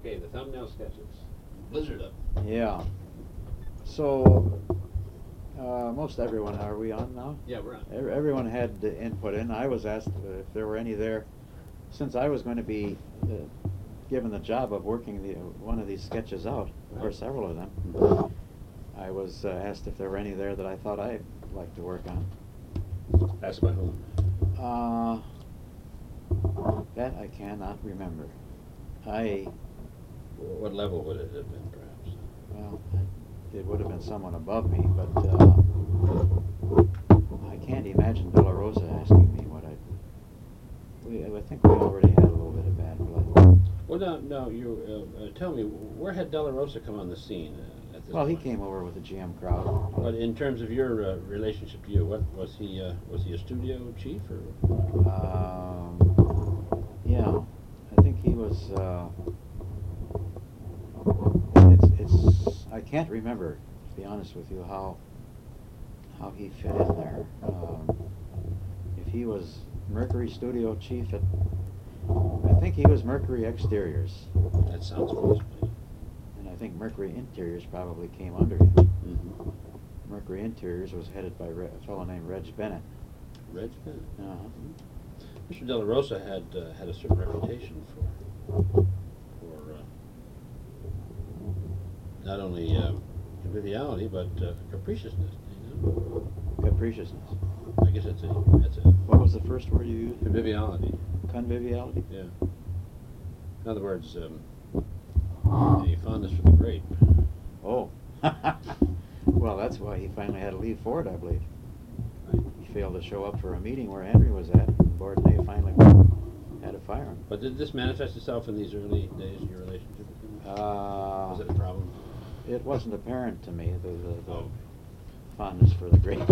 Okay, the thumbnail sketches. Blizzard up. Yeah. So, most everyone, are we on now? Yeah, we're on. Everyone had the input in. I was asked if there were any there. Since I was going to be given the job of working one of these sketches out, or several of them, I was asked if there were any there that I thought I'd like to work on. Asked by whom? That I cannot remember. What level would it have been, perhaps? Well, it would have been someone above me, but I can't imagine De La Rosa asking me what I think we already had a little bit of bad blood. Well, no, you tell me, where had De La Rosa come on the scene at this Well, he point? came over with the GM crowd. But in terms of your relationship to you, what was he a studio chief or? Yeah, I think he was. I can't remember, to be honest with you, how he fit in there. If he was Mercury studio chief I think he was Mercury Exteriors. That sounds close. And I think Mercury Interiors probably came under him. Mm-hmm. Mercury Interiors was headed by a fellow named Reg Bennett. Reg Bennett. Uh-huh. Mr. De La Rosa had a certain reputation for not only conviviality but capriciousness. You know? Capriciousness. I guess that's a. What was the first word you used? Conviviality. Conviviality? Yeah. In other words, a fondness for the grape. Oh. Well, that's why he finally had to leave Ford, I believe. Right. He failed to show up for a meeting where Henry was at, and Bourdonnais finally had to fire him. But did this manifest itself in these early days of your relationship with him? Was it a problem? It wasn't apparent to me, the Oh. fondness for the grape.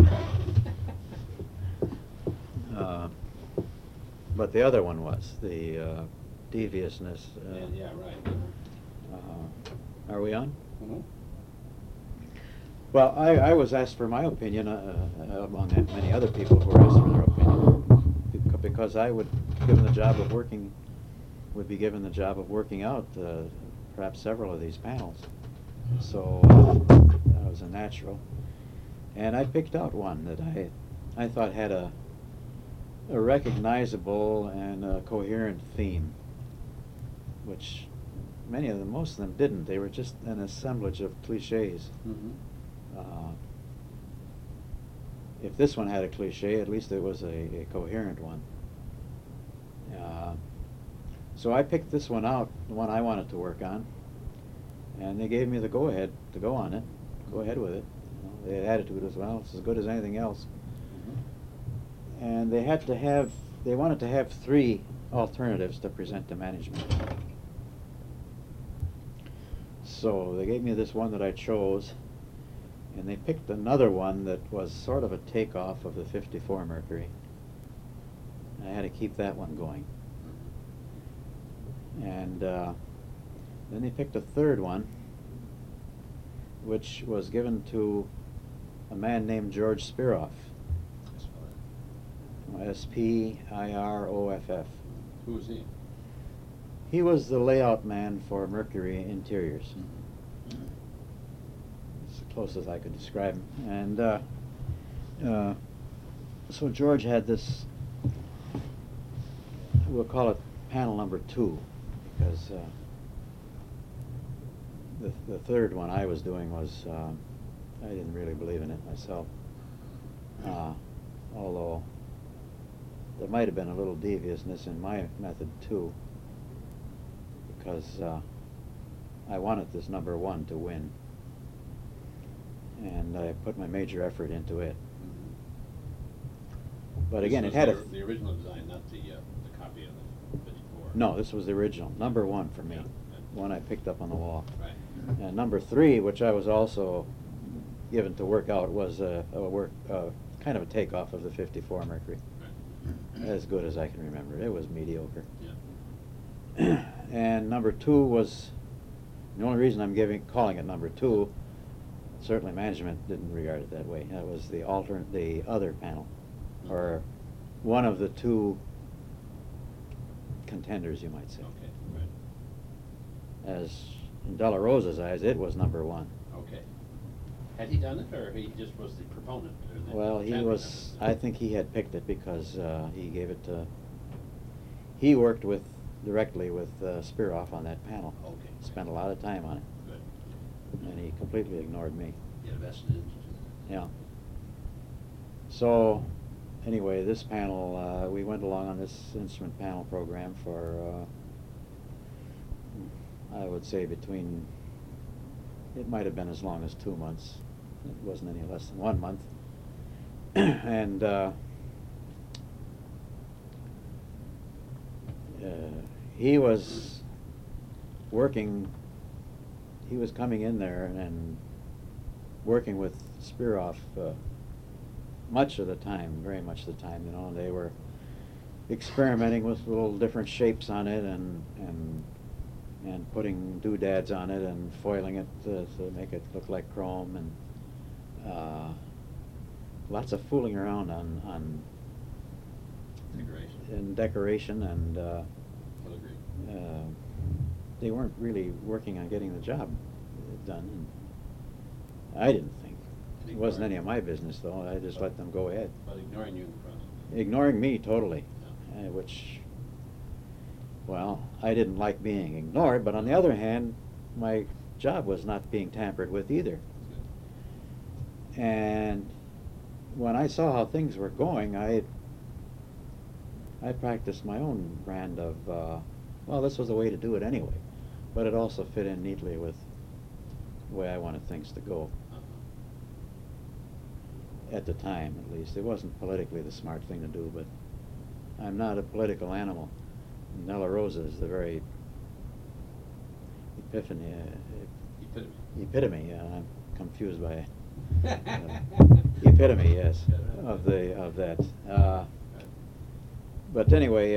But the other one was, the deviousness. Yeah, right. Are we on? Mm-hmm. Well, I was asked for my opinion among many other people who were asked for their opinion, because I would be given the job of working out perhaps several of these panels. So that was a natural. And I picked out one that I thought had a recognizable and a coherent theme, which most of them didn't. They were just an assemblage of cliches. Mm-hmm. If this one had a cliche, at least it was a coherent one. So I picked this one out, the one I wanted to work on, and they gave me the go-ahead to go on it. Go ahead with it. The attitude was, well, it's as good as anything else. Mm-hmm. And they wanted to have 3 alternatives to present to management. So they gave me this one that I chose, and they picked another one that was sort of a takeoff of the 54 Mercury. I had to keep that one going. And then they picked a third one, which was given to a man named George Spiroff. Spiroff. Who was he? He was the layout man for Mercury Interiors. Mm-hmm. It's the closest I could describe him. And so George had this, we'll call it panel number 2, because the third one I was doing was, I didn't really believe in it myself. Although there might have been a little deviousness in my method too, because I wanted this number 1 to win, and I put my major effort into it. Mm-hmm. But again, it had the original design, not the copy of the 54. No, this was the original, number 1 for me, Yeah. one I picked up on the wall. Right. And number 3, which I was also given to work out, was kind of a takeoff of the 54 Mercury. Right. As good as I can remember. It was mediocre. Yeah. And number 2 was, the only reason I'm calling it number 2, certainly management didn't regard it that way. That was the other panel, or one of the 2 contenders, you might say. Okay. as in De La Rosa's eyes, it was number one. Okay. Had he done it, or he just was the proponent? Or the Well, he champion was, of it? I think he had picked it because he gave it to, he worked with, directly with Spiroff on that panel. Okay. Spent a lot of time on it, Good. and he completely ignored me. You had a vested interest in Yeah. So, anyway, this panel, we went along on this instrument panel program for, I would say between, it might have been as long as 2 months. It wasn't any less than 1 month. And he was working, he was coming in there and working with Spiroff much of the time, very much of the time, you know. They were experimenting with little different shapes on it and putting doodads on it and foiling it to make it look like chrome, and lots of fooling around on decoration. in decoration, and I'll agree. they weren't really working on getting the job done. And I didn't think. It wasn't any of my business, though. I just let them go ahead. But ignoring you in the process. Ignoring me totally, Yeah. which, well, I didn't like being ignored, but on the other hand, my job was not being tampered with either. That's good. And when I saw how things were going, I practiced my own brand of, well, this was the way to do it anyway, but it also fit in neatly with the way I wanted things to go. Uh-huh. At the time, at least. It wasn't politically the smart thing to do, but I'm not a political animal. De La Rosa is the very epitome. I'm confused by epitome, yes, of that. But anyway,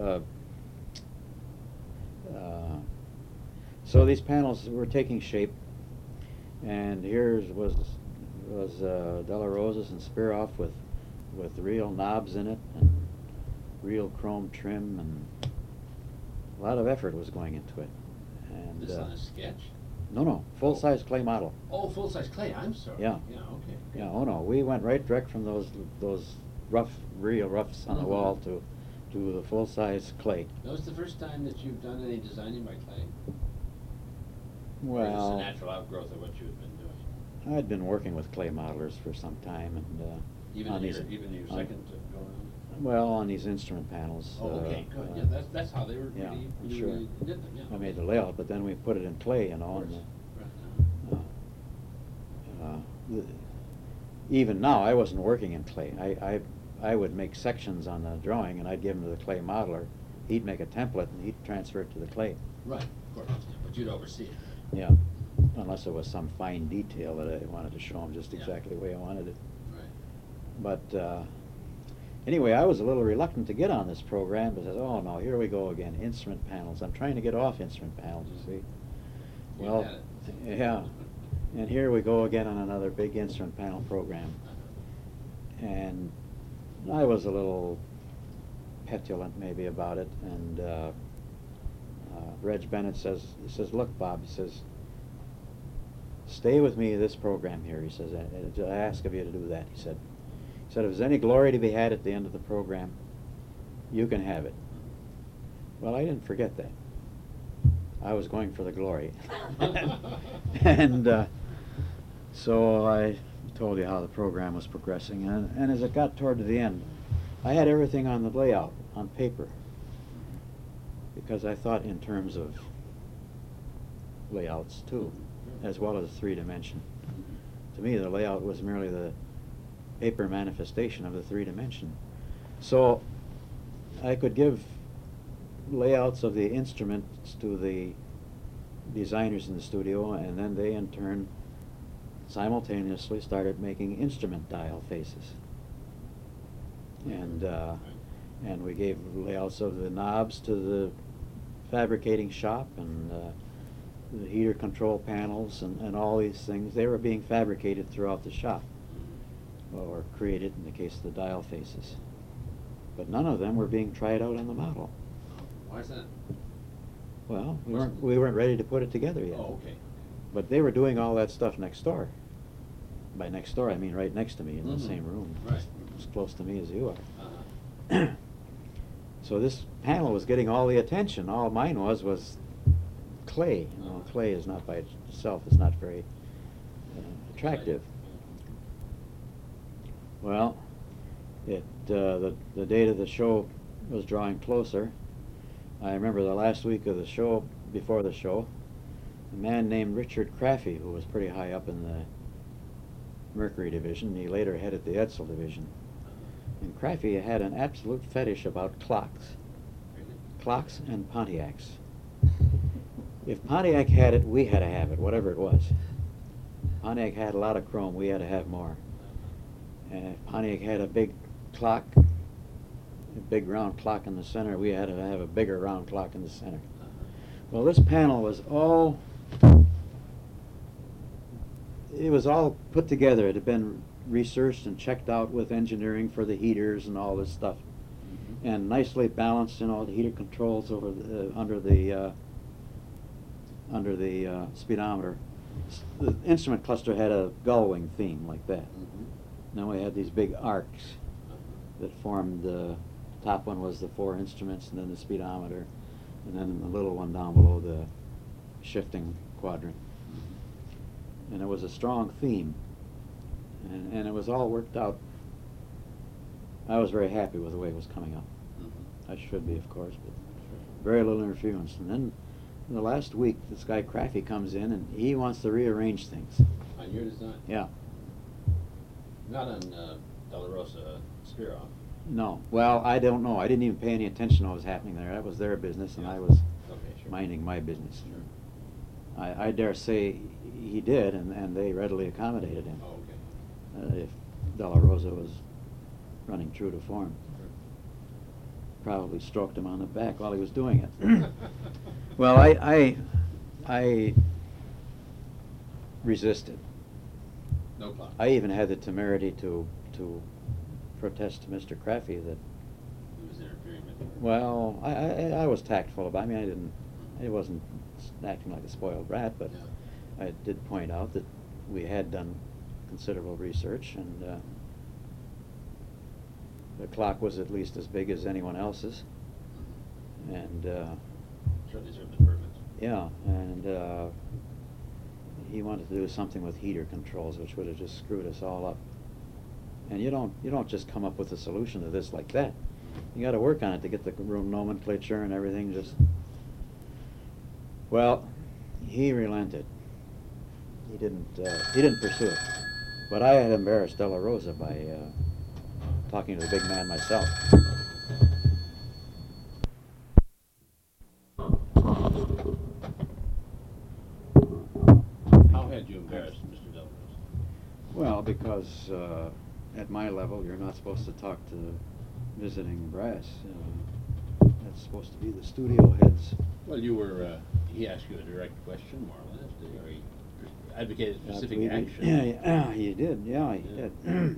so these panels were taking shape, and here was De La Rosa's and Spiroff with real knobs in it and real chrome trim, and a lot of effort was going into it. And This on a sketch? no, full-size clay model. Oh, full-size clay, I'm sorry. Yeah. Yeah, okay. Yeah, oh no, we went right direct from those real roughs on the wall to the full-size clay. That was the first time that you've done any designing by clay? Or is this a Well, natural outgrowth of what you've been doing? I'd been working with clay modelers for some time, and Even on your, these, even your on- second go around? well, on these instrument panels. Oh, okay, good, yeah, that's how they were yeah, really, sure. really did them, yeah. I made the layout, but then we put it in clay, you Of know, course. and Right, even now, I wasn't working in clay. I would make sections on the drawing, and I'd give them to the clay modeler. He'd make a template, and he'd transfer it to the clay. right, of course, but you'd oversee it. Yeah, unless it was some fine detail that I wanted to show him just Yeah. exactly the way I wanted it. Right. But anyway, I was a little reluctant to get on this program because, oh no, here we go again, instrument panels. I'm trying to get off instrument panels, you see. You Well, had it. yeah, and here we go again on another big instrument panel program. And I was a little petulant maybe about it, and Reg Bennett says, look, Bob, he says, stay with me this program here, he says, I ask of you to do that, he said, if there's any glory to be had at the end of the program, you can have it. Well, I didn't forget that. I was going for the glory. And so I told you how the program was progressing, and as it got toward the end, I had everything on the layout, on paper, because I thought in terms of layouts too, as well as 3-dimension. To me, the layout was merely the paper manifestation of the 3-dimension. So I could give layouts of the instruments to the designers in the studio, and then they in turn simultaneously started making instrument dial faces. And we gave layouts of the knobs to the fabricating shop, and the heater control panels, and all these things. They were being fabricated throughout the shop, or created in the case of the dial faces. But none of them were being tried out on the model. Why is that? Well, we weren't ready to put it together yet. Oh, okay. But they were doing all that stuff next door. By next door, I mean right next to me in the Mhm. same room. Right. As close to me as you Uh-huh. are. So this panel was getting all the attention. All mine was clay. You know, clay is not by itself, it's not very attractive. Well, the date of the show was drawing closer. I remember the last week of the show, before the show, a man named Richard Craffey, who was pretty high up in the Mercury division. He later headed the Edsel division. And Craffey had an absolute fetish about clocks. Clocks and Pontiacs. If Pontiac had it, we had to have it, whatever it was. Pontiac had a lot of chrome, we had to have more. And if Pontiac had a big clock, a big round clock in the center, we had to have a bigger round clock in the center. Well, this panel was all, it was all put together. It had been researched and checked out with engineering for the heaters and all this stuff. Mm-hmm. And nicely balanced in all the heater controls over under the speedometer. The instrument cluster had a gull wing theme like that. Mm-hmm. Then we had these big arcs that formed the top one was the 4 instruments, and then the speedometer, and then the little one down below the shifting quadrant. And it was a strong theme, and it was all worked out. I was very happy with the way it was coming out. Mm-hmm. I should be, of course, but very little interference. And then in the last week, this guy Craffey comes in, and he wants to rearrange things. On your design? Yeah. Not on Della Rosa Spiroff. No. Well, I don't know. I didn't even pay any attention to what was happening there. That was their business, and Yeah. I was Okay, sure. minding my business. Sure. I dare say he did, and they readily accommodated him. Oh, okay. If Della Rosa was running true to form. Sure. Probably stroked him on the back while he was doing it. Well, I resisted. No clock. I even had the temerity to protest to Mr. Craffey that, He was interfering with you. well, I was tactful about it. I mean, I wasn't acting like a spoiled brat, but Yeah. I did point out that we had done considerable research, and the clock was at least as big as anyone else's, and Certainly served the purpose. yeah, and he wanted to do something with heater controls, which would have just screwed us all up. And you don't just come up with a solution to this like that. You got to work on it to get the room nomenclature and everything. Well, he relented. He didn't pursue it. But I had embarrassed Della Rosa by talking to the big man myself. How had you embarrassed Mr. Della Rosa? Well, because at my level, you're not supposed to talk to visiting brass. That's supposed to be the studio heads. Well, you were, he asked you a direct question, more or less, did he? Or he advocated specific I believe action? Yeah, he did. Yeah, he Yeah. did.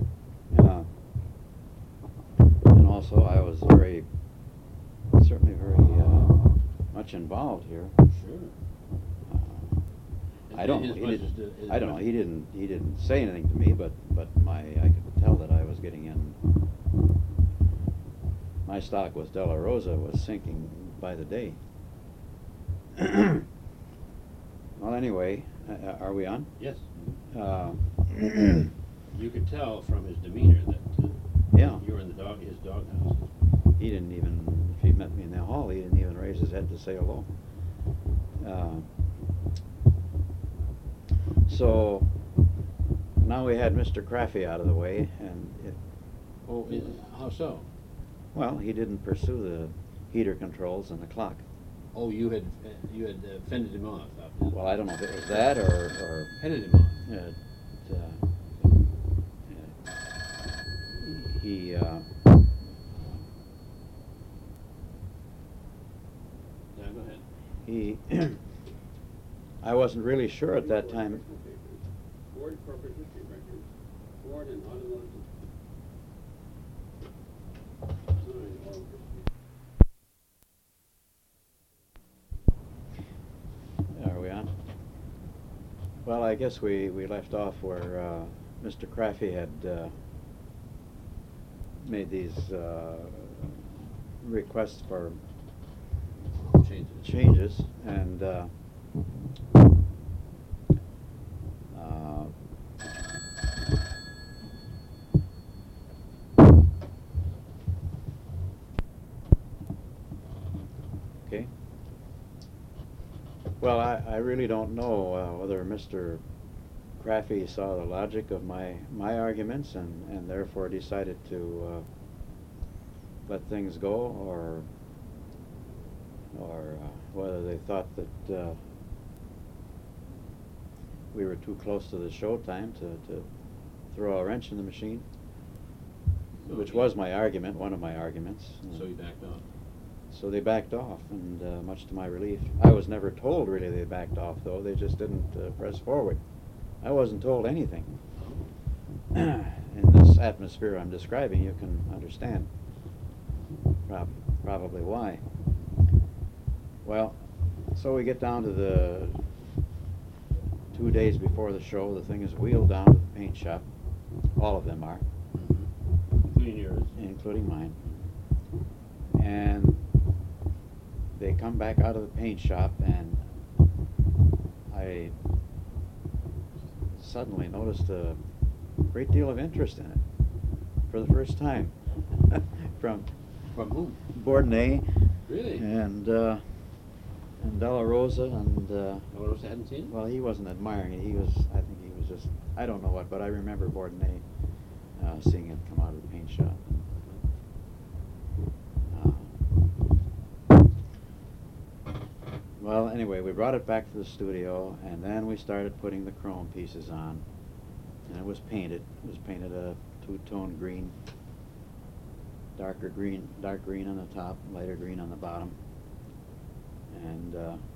And also, I was certainly very much involved here. Sure. I don't know. His He voice didn't. was- his I don't know. voice- He didn't say anything to me, but I could tell that I was getting in. My stock with Della Rosa was sinking by the day. Well, anyway, are we on? Yes. Uh, You could tell from his demeanor that Yeah. you were in his doghouse. He didn't even, if he met me in the hall, he didn't even raise his head to say hello. So now we had Mr. Craffey out of the way, and Oh, how so? well, he didn't pursue the heater controls and the clock. Oh, you had fended him off. Well, I don't know if it was that or Headed him off. he Yeah, go ahead. he I wasn't really sure at that time. Ford Corporate History Records, Ford and Automotive Design Oral History. Well, I guess we left off where Mr. Craffey had made these requests for changes, and okay. Well, I really don't know whether Mr. Craffey saw the logic of my arguments and therefore decided to let things go, or whether they thought that we were too close to the show time to throw a wrench in the machine, which was my argument, one of my arguments. So he backed off. So they backed off, and much to my relief. I was never told really they backed off, though. They just didn't press forward. I wasn't told anything. In this atmosphere I'm describing, you can understand probably why. Well, so we get down to the 2 days before the show. The thing is wheeled down to the paint shop. All of them are. Including yours. Including mine. And they come back out of the paint shop, and I suddenly noticed a great deal of interest in it for the first time. From whom? Bourdonnais. Really? And Della Rosa, and Della Rosa hadn't seen it? well, he wasn't admiring it. I think he was just, I don't know what, but I remember Bourdonnais seeing it come out of the paint shop. Well, anyway, we brought it back to the studio, and then we started putting the chrome pieces on, and it was painted. It was painted a two-tone green, dark green on the top, lighter green on the bottom, and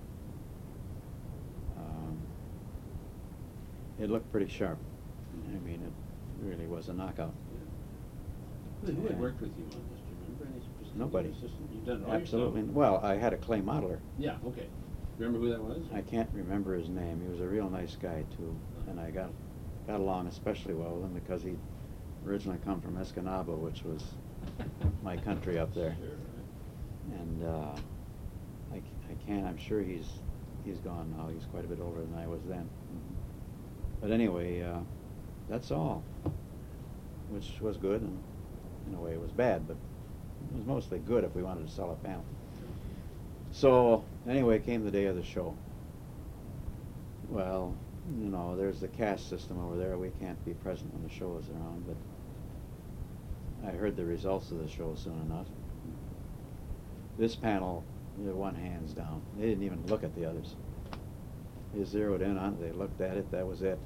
it looked pretty sharp. I mean, it really was a knockout. Yeah. Who had worked with you on this? Do you remember any specific Nobody. assistant? You've done it all Absolutely. yourself? Well, I had a clay modeler. Yeah, okay. Remember who that was? I can't remember his name. He was a real nice guy too, and I got along especially well with him because he originally come from Escanaba, which was my country up there. Sure, right. And I can't. I'm sure he's gone now. He's quite a bit older than I was then. But anyway, that's all, which was good, and in a way it was bad, but it was mostly good if we wanted to sell a panel. So anyway, came the day of the show. Well, you know, there's the cast system over there. We can't be present when the show is around, but I heard the results of the show soon enough. This panel, they won hands down. They didn't even look at the others. They zeroed in on it. They looked at it. That was it.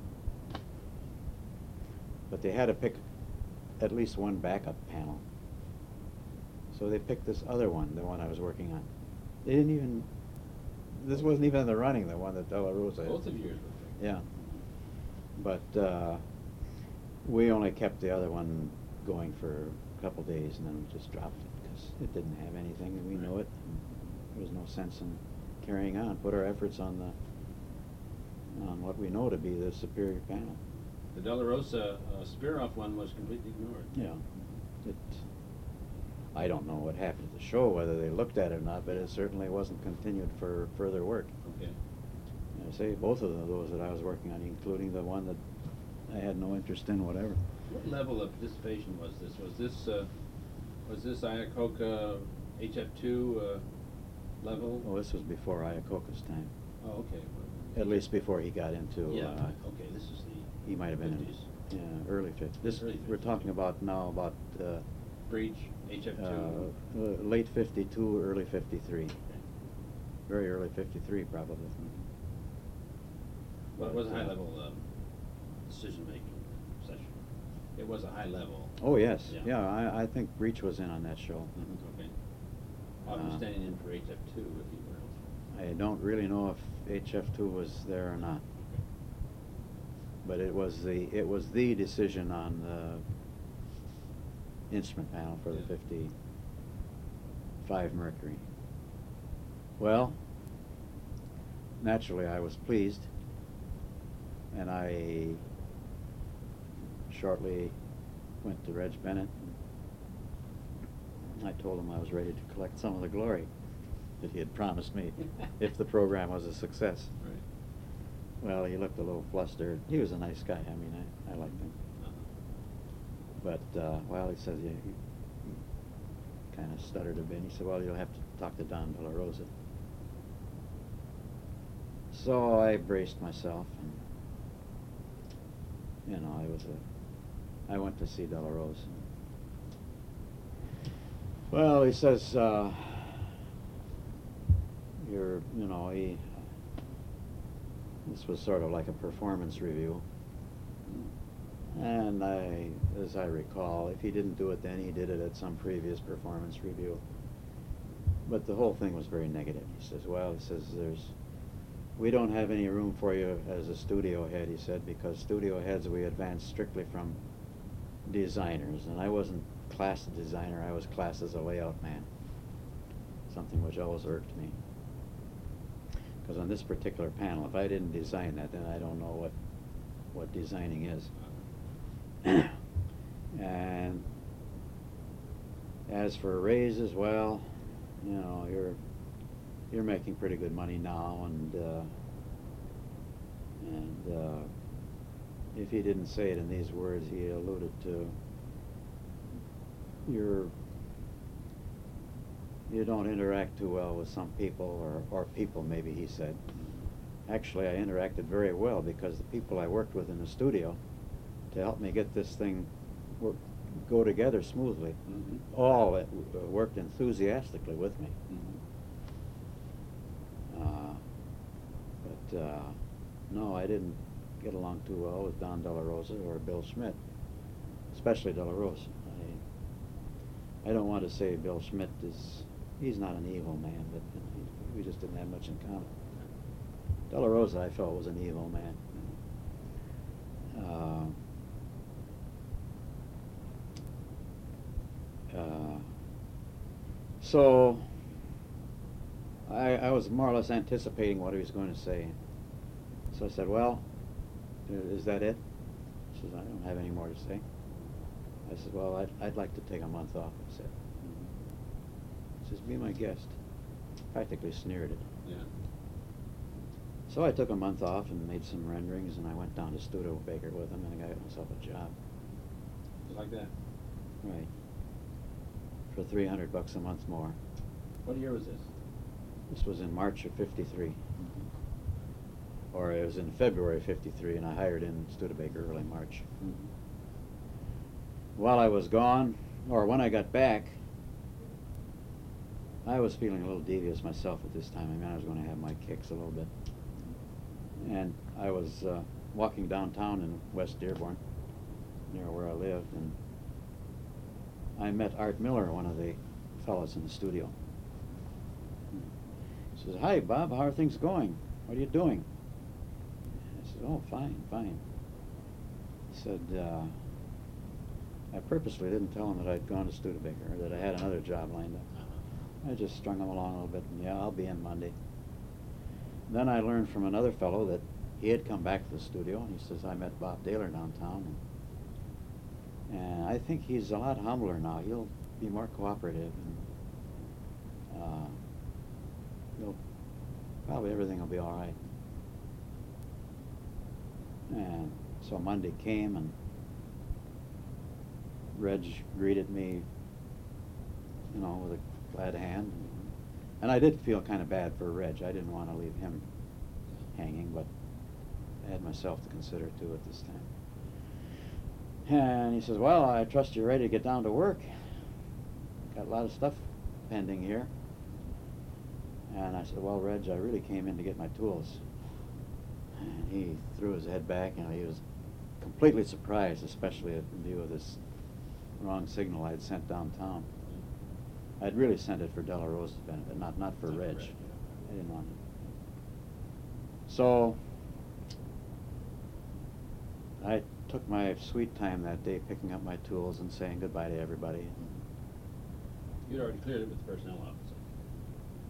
But they had to pick at least one backup panel. So they picked this other one, the one I was working on. They didn't even, this wasn't even in the running, the one that Della Rosa had. Both of yours were picked. Yeah. But we only kept the other one going for a couple days, and then we just dropped it because it didn't have anything, and we know it. And there was no sense in carrying on. Put our efforts on what we know to be the superior panel. The Della Rosa Spiroff one was completely ignored. Yeah. I don't know what happened at the show, whether they looked at it or not, but it certainly wasn't continued for further work. Okay. And I say both of those that I was working on, including the one that I had no interest in, whatever. What level of participation was this? Was this Iacocca HF2 level? Well, this was before Iacocca's time. Oh, okay. At least before he got into. Yeah. Okay. This is the. He might have been 50s. in early 50s. This Early we're 50s, talking okay. about now about Breach HF2. late 52, early 53. Very early 53, probably. Well, it was a high level decision making session. It was a high level. Oh yes, Yeah. yeah. I think Breach was in on that show. Okay. I was standing in for HF2 if you were. I don't really know if HF2 was there or not, but it was the decision on the instrument panel for the Yeah. 55 Mercury. Well, naturally I was pleased, And I shortly went to Reg Bennett. And I told him I was ready to collect some of the glory that he had promised me if the program was a success. Right. Well, he looked a little flustered. He was a nice guy. I mean, I liked him. Uh-huh. But, well, he says, he kind of stuttered a bit. He said, well, you'll have to talk to Don De La Rosa. So I braced myself, and, I went to see De La Rosa. Well, he says, this was sort of like a performance review. And as I recall, if he didn't do it then, he did it at some previous performance review. But the whole thing was very negative. He says, we don't have any room for you as a studio head, he said, because studio heads, we advance strictly from designers. And I wasn't classed as a designer, I was classed as a layout man, something which always irked me. Because on this particular panel, if I didn't design that, then I don't know what designing is. And as for raises, well, you're making pretty good money now, and if he didn't say it in these words, he alluded to you don't interact too well with some people, or people, maybe he said. Actually, I interacted very well, because the people I worked with in the studio to help me get this thing go together smoothly, all worked enthusiastically with me. But no, I didn't get along too well with Don De La Rosa or Bill Schmidt, especially De La Rosa. I don't want to say Bill Schmidt he's not an evil man, but we just didn't have much in common. De La Rosa, I felt, was an evil man. So I was more or less anticipating what he was going to say. So I said, well, is that it? He says, I don't have any more to say. I said, well, I'd like to take a month off, I said. He says, be my guest. Practically sneered it. Yeah. So I took a month off and made some renderings, and I went down to Studebaker with him, and I got myself a job. Just like that. Right. For $300 a month more. What year was this? This was in March of '53. Or it was in February of '53, and I hired in Studebaker early March. While I was gone, or when I got back, I was feeling a little devious myself at this time. I mean, I was going to have my kicks a little bit. And I was walking downtown in West Dearborn, near where I lived, and I met Art Miller, one of the fellows in the studio. He says, hi, Bob, how are things going? What are you doing? I said, oh, fine, fine. He said, I purposely didn't tell him that I'd gone to Studebaker, or that I had another job lined up. I just strung him along a little bit, and yeah, I'll be in Monday. Then I learned from another fellow that he had come back to the studio, and he says, I met Bob Daler downtown, and I think he's a lot humbler now. He'll be more cooperative, and probably everything will be all right. And so Monday came, and Reg greeted me, with a glad hand. And I did feel kind of bad for Reg. I didn't want to leave him hanging, but I had myself to consider too at this time. And he says, well, I trust you're ready to get down to work. Got a lot of stuff pending here. And I said, well, Reg, I really came in to get my tools. And he threw his head back, and he was completely surprised, especially in view of this wrong signal I'd sent downtown. I'd really sent it for De La Rosa's benefit, not for Reg. I didn't want it. So I took my sweet time that day picking up my tools and saying goodbye to everybody. You'd already cleared it with the personnel officer.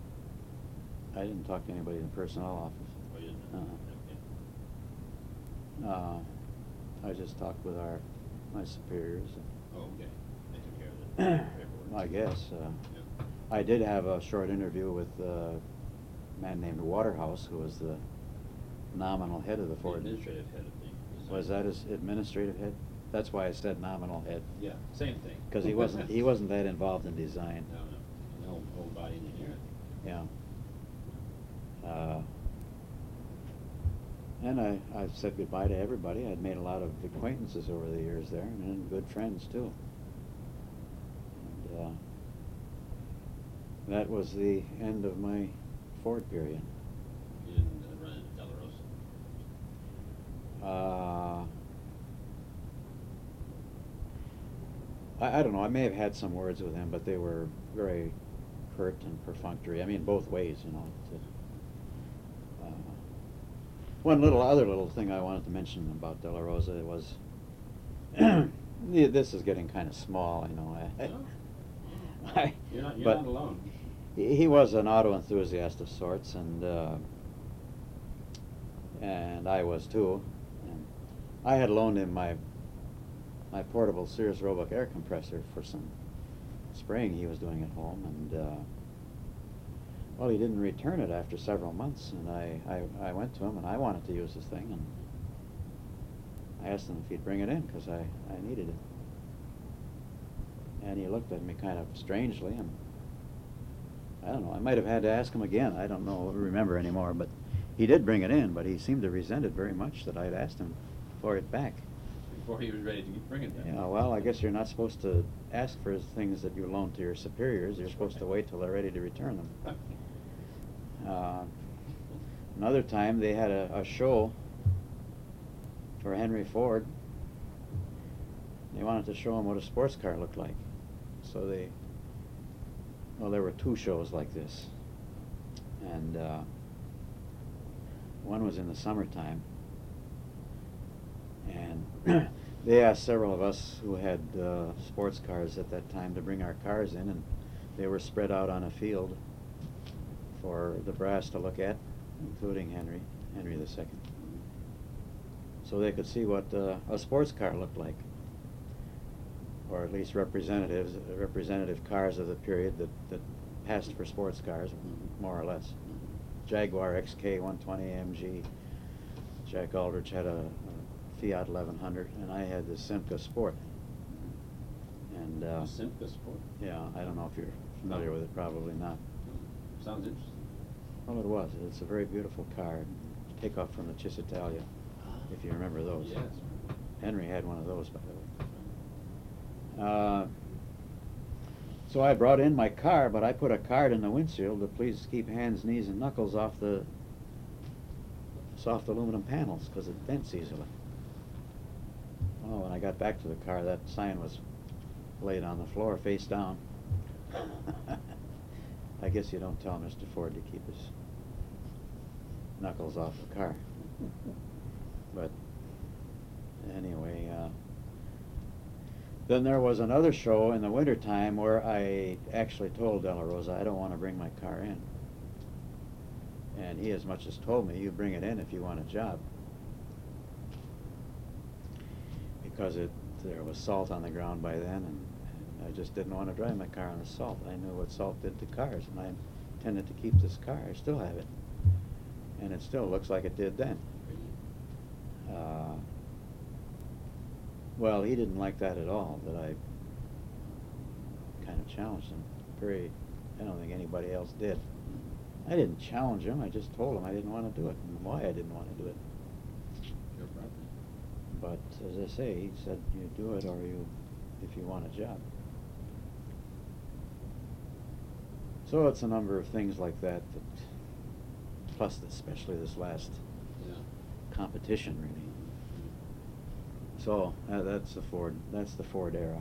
I didn't talk to anybody in the personnel office. Oh, you didn't? Uh-huh. Okay. I just talked with my superiors. Oh, okay. They took care of the paperwork. I guess. Yeah. I did have a short interview with a man named Waterhouse, who was the nominal head of the The Ford. administrative head of the design. Was that his administrative head? That's why I said nominal head. Yeah, same thing. Because he wasn't that involved in design. No, old body engineer. Yeah. And I said goodbye to everybody. I'd made a lot of acquaintances over the years there, and good friends too. And that was the end of my Ford period. You didn't run into De La Rosa? I don't know. I may have had some words with him, but they were very curt and perfunctory. I mean, both ways, you know. One other little thing I wanted to mention about De La Rosa was, this is getting kind of small, you know. No. You're not alone. He was an auto enthusiast of sorts, and I was too. And I had loaned him my portable Sears Roebuck air compressor for some spraying he was doing at home, and well, he didn't return it after several months, and I went to him, and I wanted to use this thing, and I asked him if he'd bring it in, because I needed it. And he looked at me kind of strangely, and I don't know, I might have had to ask him again. I don't remember anymore, but he did bring it in, but he seemed to resent it very much that I'd asked him for it back. Before he was ready to bring it back. Yeah, well, I guess you're not supposed to ask for things that you loan to your superiors. You're supposed to wait till they're ready to return them. Another time they had a show for Henry Ford. They wanted to show him what a sports car looked like. So there were two shows like this. And one was in the summertime. And they asked several of us who had sports cars at that time to bring our cars in, and they were spread out on a field for the brass to look at, including Henry II, so they could see what a sports car looked like, or at least representative cars of the period that passed for sports cars, more or less. Jaguar XK 120 AMG. Jack Aldrich had a Fiat 1100, and I had the Simca Sport. And Simca Sport? yeah, I don't know if you're familiar with it. Probably not. Sounds interesting. Well, it was. It's a very beautiful car. Take off from the Cisitalia, if you remember those. Yes. Henry had one of those, by the way. So I brought in my car, but I put a card in the windshield to please keep hands, knees, and knuckles off the soft aluminum panels, because it dents easily. Well, when I got back to the car, that sign was laid on the floor face down. I guess you don't tell Mr. Ford to keep his knuckles off the car. But anyway, then there was another show in the wintertime where I actually told De La Rosa, I don't want to bring my car in. And he as much as told me, you bring it in if you want a job. Because there was salt on the ground by then, and I just didn't want to drive my car on the salt. I knew what salt did to cars, and I intended to keep this car. I still have it. And it still looks like it did then. Well, he didn't like that at all, that I kind of challenged him. I don't think anybody else did. I didn't challenge him, I just told him I didn't want to do it, and why I didn't want to do it. Your property. But as I say, he said, you do it or if you want a job. So it's a number of things like that, plus especially this last competition, really. So that's the Ford era.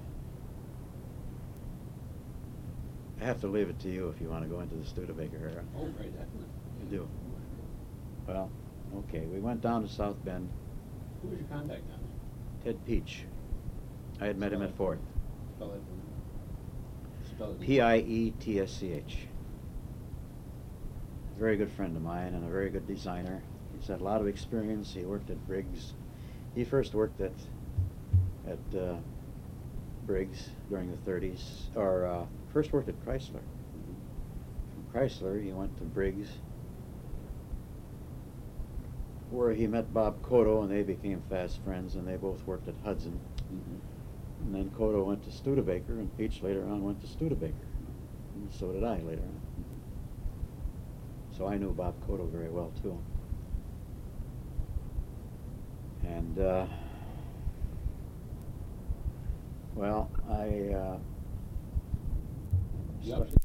I have to leave it to you if you want to go into the Studebaker era. Oh, very definitely. You do. Well, okay. We went down to South Bend. Who was your contact down there? Ted Peach. I had met him at Ford. Spell it. Spell it. Pietsch. A very good friend of mine and a very good designer. He's had a lot of experience. He worked at Briggs. He first worked at Briggs during the 30s, or first worked at Chrysler. From Chrysler, he went to Briggs, where he met Bob Cotto, and they became fast friends, and they both worked at Hudson. Mm-hmm. And then Cotto went to Studebaker, and Peach later on went to Studebaker. And so did I later on. So I knew Bob Cotto very well, too. And, well, You obviously